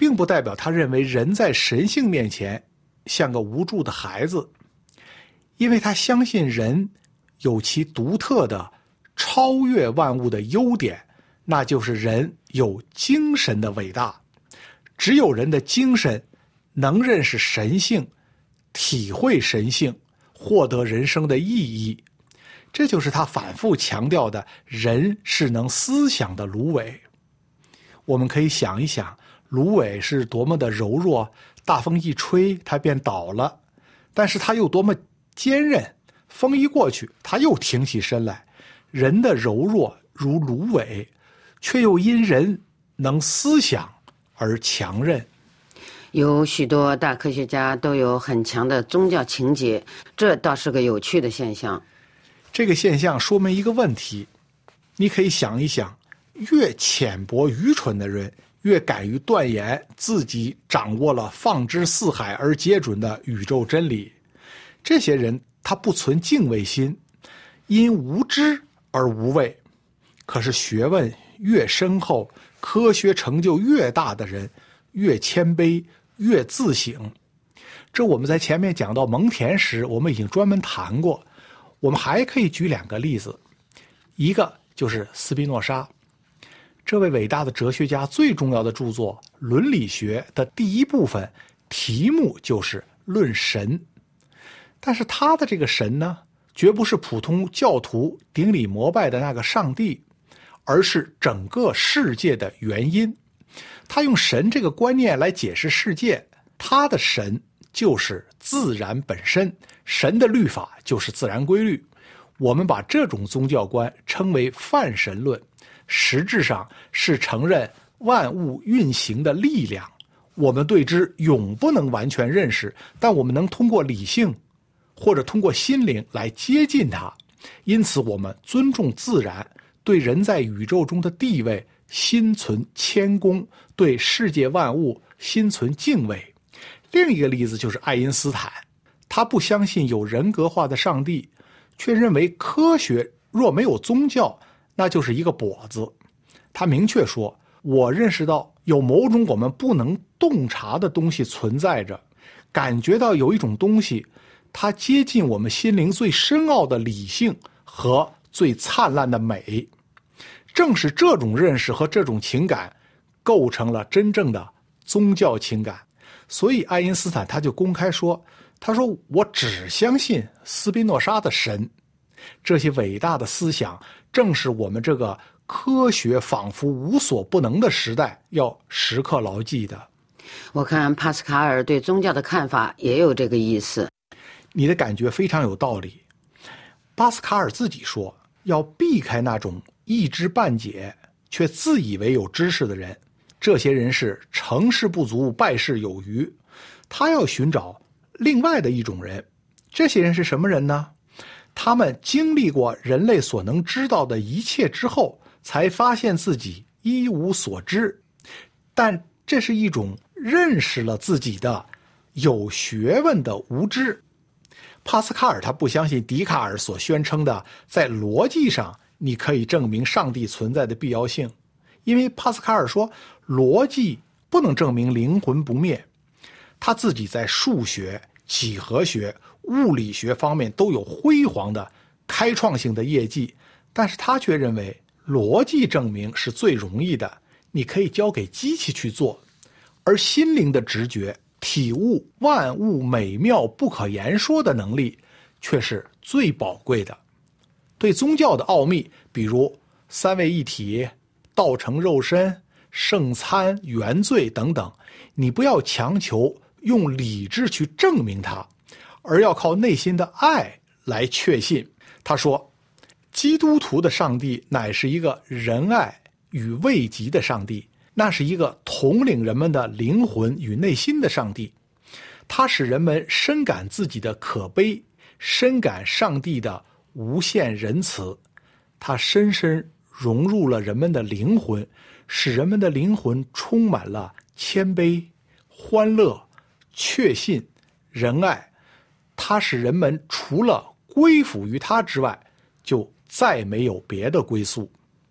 并不代表他认为人在神性面前像个无助的孩子，因为他相信人有其独特的超越万物的优点，那就是人有精神的伟大。只有人的精神能认识神性，体会神性，获得人生的意义。这就是他反复强调的，人是能思想的芦苇。我们可以想一想，芦苇是多么的柔弱，大风一吹它便倒了，但是它又多么坚韧，风一过去它又挺起身来。人的柔弱如芦苇，却又因人能思想而强韧。 有许多大科学家都有很强的宗教情结，这倒是个有趣的现象。 这个现象说明一个问题，你可以想一想，越浅薄愚蠢的人，越敢于断言自己掌握了放之四海而皆准的宇宙真理。这些人他不存敬畏心，因无知而无畏。可是学问越深厚，科学成就越大的人，越谦卑，越自省。这我们在前面讲到蒙恬时，我们已经专门谈过。我们还可以举2个例子，一个就是斯宾诺莎。这位伟大的哲学家最重要的著作《伦理学》的第1部分，题目就是论神。但是他的这个神呢，绝不是普通教徒顶礼膜拜的那个上帝，而是整个世界的原因。他用神这个观念来解释世界，他的神就是自然本身，神的律法就是自然规律。我们把这种宗教观称为泛神论，实质上是承认万物运行的力量。我们对之永不能完全认识，但我们能通过理性或者通过心灵来接近它。因此我们尊重自然，对人在宇宙中的地位心存谦恭，对世界万物心存敬畏。另一个例子就是爱因斯坦，他不相信有人格化的上帝，却认为科学若没有宗教，那就是一个跛子。他明确说，我认识到有某种我们不能洞察的东西存在着，感觉到有一种东西，它接近我们心灵最深奥的理性和最灿烂的美。正是这种认识和这种情感构成了真正的宗教情感。所以爱因斯坦他就公开说，他说我只相信斯宾诺莎的神。这些伟大的思想正是我们这个科学仿佛无所不能的时代要时刻牢记的。 我看帕斯卡尔对宗教的看法也有这个意思。 你的感觉非常有道理。巴斯卡尔自己说，要避开那种一知半解却自以为有知识的人，这些人是成事不足败事有余。他要寻找另外的一种人。这些人是什么人呢？他们经历过人类所能知道的一切之后，才发现自己一无所知，但这是一种认识了自己的有学问的无知。帕斯卡尔他不相信笛卡尔所宣称的在逻辑上你可以证明上帝存在的必要性，因为帕斯卡尔说逻辑不能证明灵魂不灭。他自己在数学、几何学、物理学方面都有辉煌的开创性的业绩，但是他却认为逻辑证明是最容易的，你可以交给机器去做，而心灵的直觉、体悟万物美妙不可言说的能力却是最宝贵的。对宗教的奥秘，比如三位一体、道成肉身、圣餐、原罪等等，你不要强求用理智去证明它，而要靠内心的爱来确信。他说，基督徒的上帝乃是一个仁爱与慰藉的上帝，那是一个统领人们的灵魂与内心的上帝。他使人们深感自己的可悲，深感上帝的无限仁慈。他深深融入了人们的灵魂，使人们的灵魂充满了谦卑、欢乐、确信、仁爱。他使人们除了归附于他之外，就再没有别的归宿。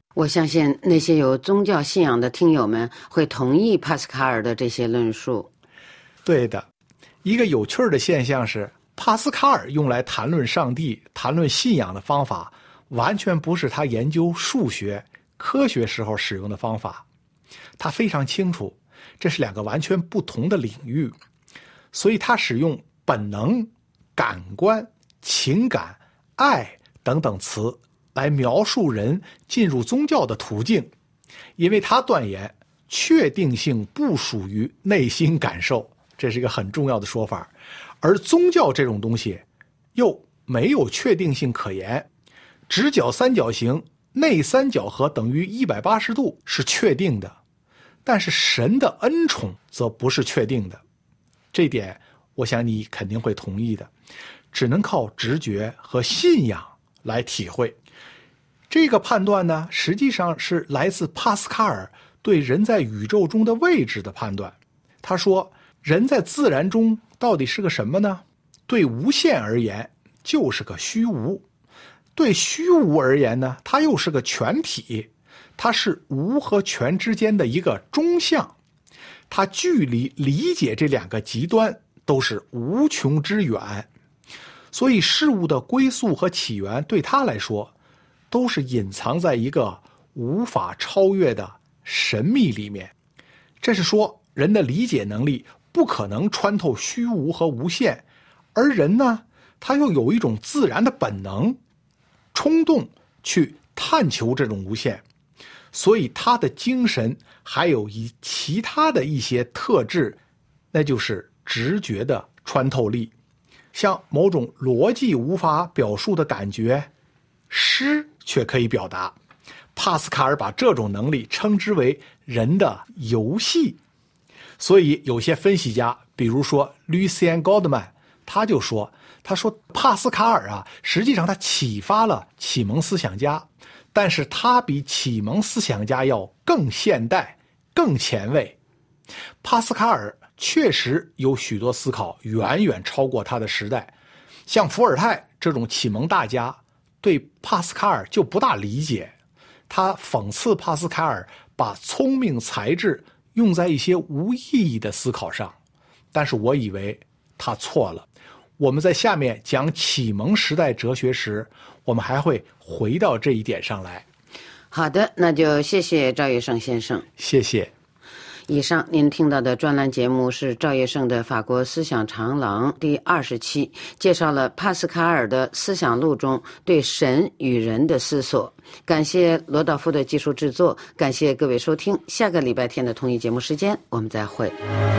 我相信那些有宗教信仰的听友们会同意帕斯卡尔的这些论述。 对的，一个有趣的现象是，帕斯卡尔用来谈论上帝、谈论信仰的方法，完全不是他研究数学、科学时候使用的方法。他非常清楚，这是两个完全不同的领域，所以他使用本能、感官、情感、爱等等词来描述人进入宗教的途径，因为他断言确定性不属于内心感受，这是一个很重要的说法。而宗教这种东西又没有确定性可言，直角三角形内三角和等于180度是确定的，但是神的恩宠则不是确定的。这点我想你肯定会同意的，只能靠直觉和信仰来体会。这个判断呢，实际上是来自帕斯卡尔对人在宇宙中的位置的判断。他说，人在自然中到底是个什么呢？对无限而言就是个虚无，对虚无而言呢，它又是个全体，它是无和全之间的一个中项，它距离理解这两个极端都是无穷之远。所以事物的归宿和起源对他来说都是隐藏在一个无法超越的神秘里面。这是说，人的理解能力不可能穿透虚无和无限，而人呢，他又有一种自然的本能、冲动去探求这种无限，所以他的精神还有其他的一些特质，那就是直觉的穿透力。像某种逻辑无法表述的感觉，诗却可以表达。帕斯卡尔把这种能力称之为人的游戏。所以有些分析家，比如说 Lucien Goldman， 他说帕斯卡尔啊，实际上他启发了启蒙思想家，但是他比启蒙思想家要更现代、更前卫。帕斯卡尔确实有许多思考远远超过他的时代，像伏尔泰这种启蒙大家对帕斯卡尔就不大理解，他讽刺帕斯卡尔把聪明才智用在一些无意义的思考上，但是我以为他错了。我们在下面讲启蒙时代哲学时，我们还会回到这一点上来。 好的，那就谢谢赵业胜先生。 谢谢。 以上您听到的专栏节目是赵业胜的法国思想长廊第20期，介绍了帕斯卡尔的思想路中对神与人的思索。感谢罗道夫的技术制作，感谢各位收听。下个礼拜天的同一节目时间我们再会。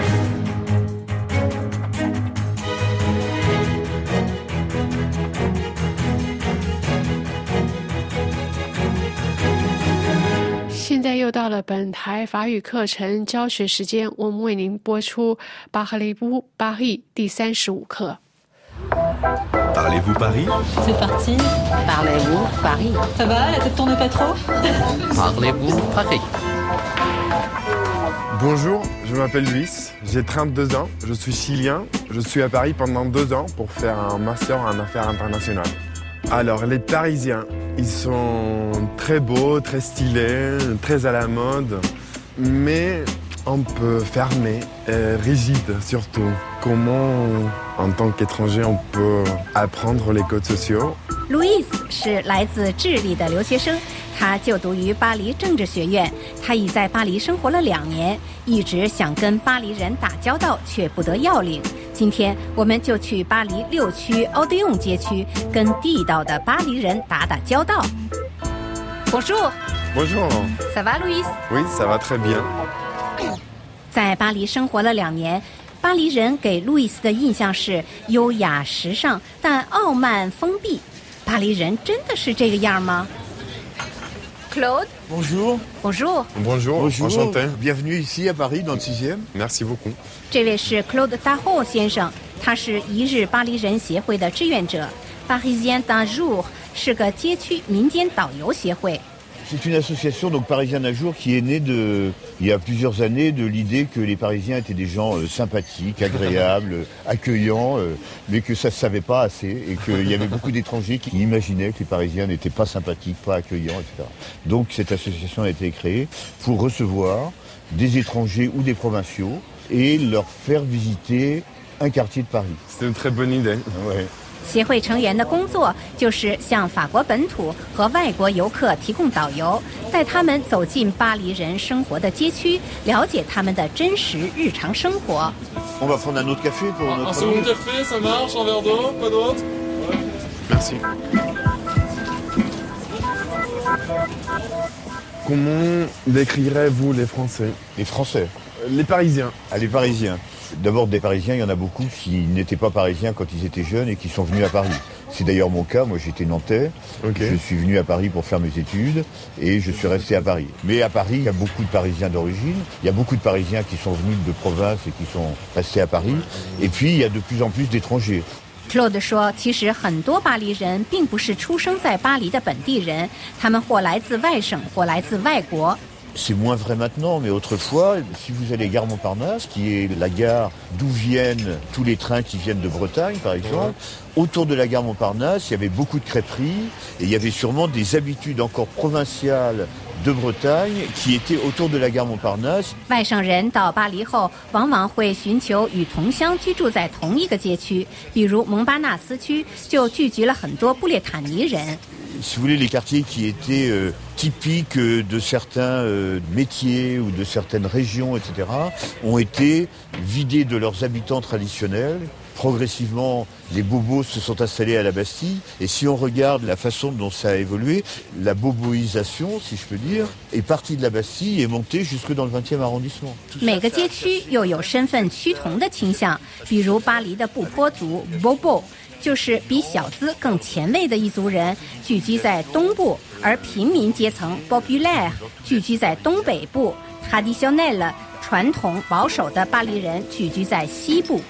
现在又到了本台法语课程教学时间，我们为您播出巴赫雷布巴黎第35课。 Parlez-vous Paris? C'est parti. Parlez-vous Paris? Ça va, la tête tourne pas trop? Parlez-vous Paris? Bonjour, je m'appelle Luis, j'ai 32 ans, je suis chilien, je suis à Paris pendant 2 ans pour faire un master en affaires internationales. Alors, les Parisiens, ils sont très beaux, très stylés, très à la mode, mais un peu fermés, rigides surtout. Comment, en tant qu'étranger, on peut apprendre les codes sociaux? Louis 是来自智利的留学生，他就读于巴黎政治学院。他已在巴黎生活了2年，一直想跟巴黎人打交道，却不得要领。今天我们就去巴黎6区奥德永街区，跟地道的巴黎人打打交道。Bonjour. Bonjour. Ça va, Louis? Oui, ça va très bien. 在巴黎生活了2年。巴黎人给路易斯的印象是优雅时尚，但傲慢封闭。巴黎人真的是这个样吗 ？Claude. Bonjour. Bonjour. Bonjour. Enchanté. Bienvenue ici à Paris dans le 6e. Merci beaucoup. 这位是 Claude Tahoe 先生，他是一日巴黎人协会的志愿者。Parisien d'un jour 是个街区民间导游协会。 C'est une association donc Parisien d'un jour qui est née il y a plusieurs années de l'idée que les Parisiens étaient des gens sympathiques, agréables, accueillants, mais que ça se savait pas assez et qu'il y avait beaucoup d'étrangers qui imaginaient que les Parisiens n'étaient pas sympathiques, pas accueillants, etc. Donc cette association a été créée pour recevoir des étrangers ou des provinciaux et leur faire visiter un quartier de Paris. C'est une très bonne idée. Ouais. 协会成员的工作就是向法国本土和外国游客提供导游，带他们走进巴黎人生活的街区，了解他们的真实日常生活。 On va prendre un autre café pour notre... Un second café, ça marche, un verre d'eau, pas d'autre? Merci. Comment décrirez-vous les Français? Les Français? Les Parisiens. Ah, les Parisiens. D'abord, des Parisiens, il y en a beaucoup qui n'étaient pas Parisiens quand ils étaient jeunes et qui sont venus à Paris. C'est d'ailleurs mon cas. Moi, j'étais nantais. Okay. Je suis venu à Paris pour faire mes études et je suis resté à Paris. Mais à Paris, il y a beaucoup de Parisiens d'origine. Il y a beaucoup de Parisiens qui sont venus de province et qui sont restés à Paris. Et puis, il y a de plus en plus d'étrangers. Claude 说，其实很多巴黎人并不是出生在巴黎的本地人，他们或来自外省，或来自外国。 C'est moins vrai maintenant, mais autrefois, si vous allez gare Montparnasse, qui est la gare d'où viennent tous les trains qui viennent de Bretagne, par exemple, autour de la gare Montparnasse, il y avait beaucoup de crêperies et il y avait sûrement des habitudes encore provinciales de Bretagne qui étaient autour de la gare Montparnasse. 外省人到巴黎后，往往会寻求与同乡居住在同一个街区，比如蒙巴纳斯区就聚集了很多布列塔尼人。 Si vous voulez, les quartiers qui étaient typiques de certains métiers ou de certaines régions, etc., ont été vidés de leurs habitants traditionnels. Progressivement, les bobos se sont installés à la Bastille. Et si on regarde la façon dont ça a évolué, la boboisation, si je peux dire, est partie de la Bastille et est montée jusque dans le 20e arrondissement. 每个街区又有身份趋同的倾向，比如巴黎的布坡族 Bobo。就是比小资更前卫的一族人聚集在东部，而平民阶层 populaire 聚集在东北部 traditionnel 传统保守的巴黎人聚居在西部。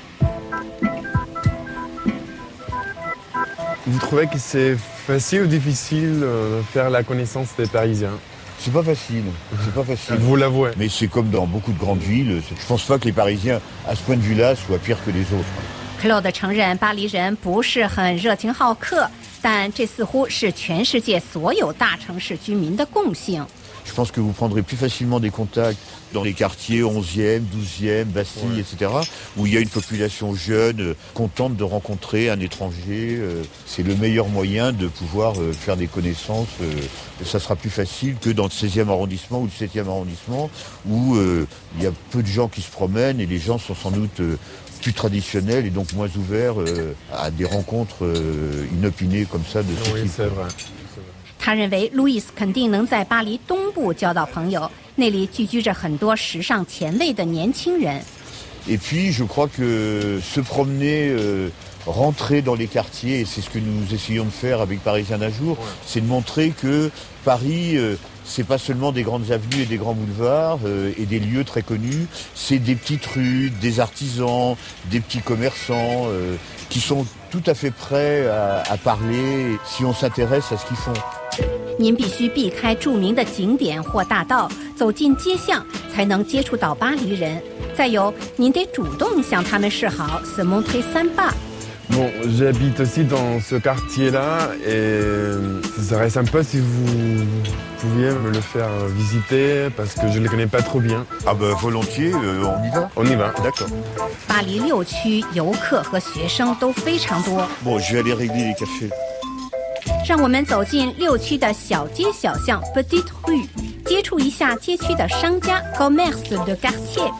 Vous trouvez que c'est facile ou difficile de faire la connaissance des Parisiens? C'est pas facile, c'est pas facile. Vous l'avouez. Mais c'est comme dans beaucoup de grandes villes. Je pense pas que les Parisiens, à ce point de vue-là, soient pires que les autres. Claude 承认巴黎人不是很热情好客，但这似乎是全世界所有大城市居民的共性。 Je pense que vous prendrez plus facilement des contacts dans les quartiers 11e, 12e, Bastille, etc., où il y a une population jeune, contente de rencontrer un étranger. C'est le meilleur moyen de pouvoir faire des connaissances. Ça sera plus facile que dans le 16e arrondissement ou le 7e arrondissement, où il y a peu de gens qui se promènent et les gens sont sans doute plus traditionnels et donc moins ouverts à des rencontres inopinées comme ça de ce type. Oui, c'est vrai. 他认为路易斯肯定能在巴黎东部交到朋友，那里聚居着很多时尚前卫的年轻人。 Et puis, je crois que se promener, rentrer dans les quartiers, et c'est ce que nous essayons de faire avec Parisien d'un jour, c'est de montrer que Paris, c'est pas seulement des grandes avenues et des grands boulevards et des lieux très connus, c'est des petites rues, des artisans, des petits commerçants qui sont tout à fait prêts à parler si on s'intéresse à ce qu'ils font. 您必须避开著名的景点或大道，走进街巷，才能接触到巴黎人。再有，您得主动向他们示好 se montrer sympa。 Bon, j'habite aussi dans ce quartier-là et ce serait sympa si vous pouviez me le faire visiter parce que je ne le connais pas trop bien. Ah ben volontiers, on y va. On y va. D'accord. 巴黎6区游客和学生都非常多。 Bon, je vais aller régler les cafés. 让我们走进6区的小街小巷 Petite Rue， 接触一下街区的商家 Commerce de quartier。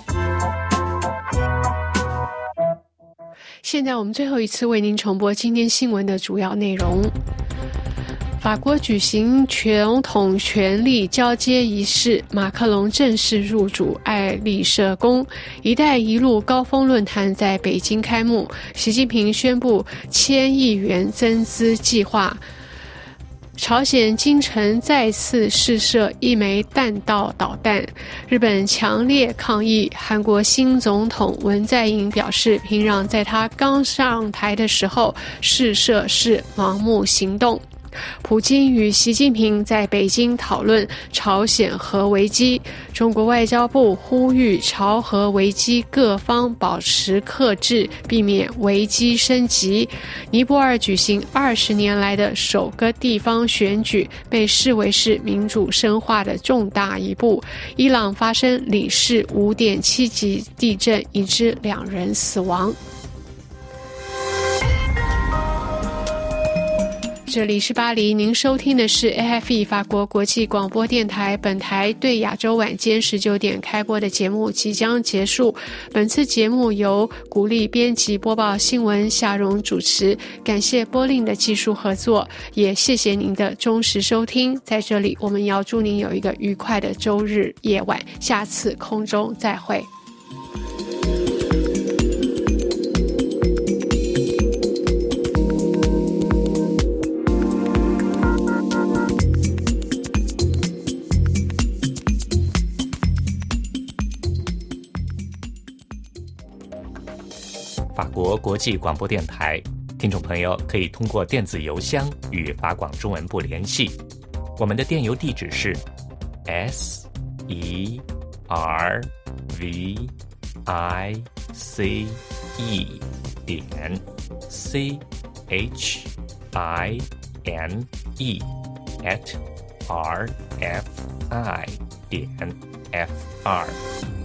现在我们最后一次为您重播今天新闻的主要内容。法国举行总统权力交接仪式，马克龙正式入主爱丽舍宫。一带一路高峰论坛在北京开幕，习近平宣布1000亿元增资计划。朝鲜京城再次试射1枚弹道导弹，日本强烈抗议。韩国新总统文在寅表示，平壤在他刚上台的时候试射是盲目行动。 普京与习近平在北京讨论朝鲜核危机。中国外交部呼吁朝核危机各方保持克制，避免危机升级。尼泊尔举行20年来的首个地方选举，被视为是民主深化的重大一步。伊朗发生里氏5.7级地震，已致2人死亡。这里是巴黎，您收听的是 AFE 法国国际广播电台。本台对亚洲晚间19点开播的节目即将结束。本次节目由鼓励编辑播报新闻夏蓉主持，感谢波令的技术合作，也谢谢您的忠实收听。在这里，我们要祝您有一个愉快的周日夜晚，下次空中再会。 法国国际广播电台，听众朋友可以通过电子邮箱与法广中文部联系。我们的电邮地址是 service@rfi.fr